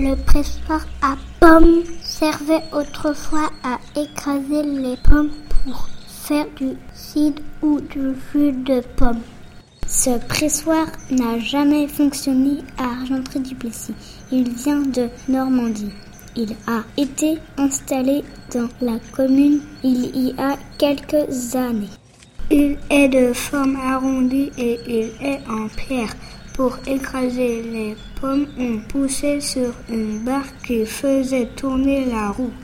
Le pressoir à pommes servait autrefois à écraser les pommes pour faire du cidre ou du jus de pomme. Ce pressoir n'a jamais fonctionné à Argentré-du-Plessis. Il vient de Normandie. Il a été installé dans la commune il y a quelques années. Il est de forme arrondie et il est en pierre. Pour écraser les pommes, on poussait sur une barre qui faisait tourner la roue.